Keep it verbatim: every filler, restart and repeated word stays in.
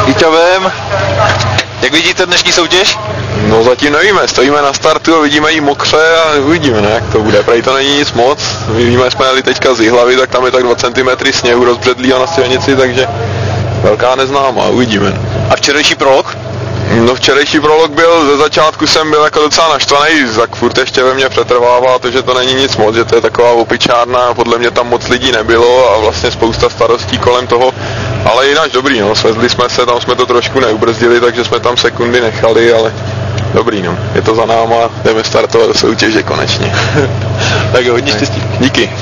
Víťavem. Jak vidíte dnešní soutěž? No zatím nevíme, stojíme na startu a vidíme jí mokře a uvidíme, ne, jak to bude. Prej to není nic moc, my víme, jsme jeli teďka z Jihlavy, tak tam je tak dva centimetry sněhu rozbředlýho na silnici, takže velká neznámá, uvidíme. A včerejší prolog? No včerejší prolog byl, ze začátku jsem byl jako docela naštvaný, tak furt ještě ve mně přetrvává to, že to není nic moc, že to je taková opičárna, podle mě tam moc lidí nebylo a vlastně spousta starostí kolem toho, ale jinak dobrý, no, svezli jsme se, tam jsme to trošku neubrzdili, takže jsme tam sekundy nechali, ale dobrý, no, je to za náma, jdeme startovat do soutěže konečně. Tak jo, hodně štěstí. Díky.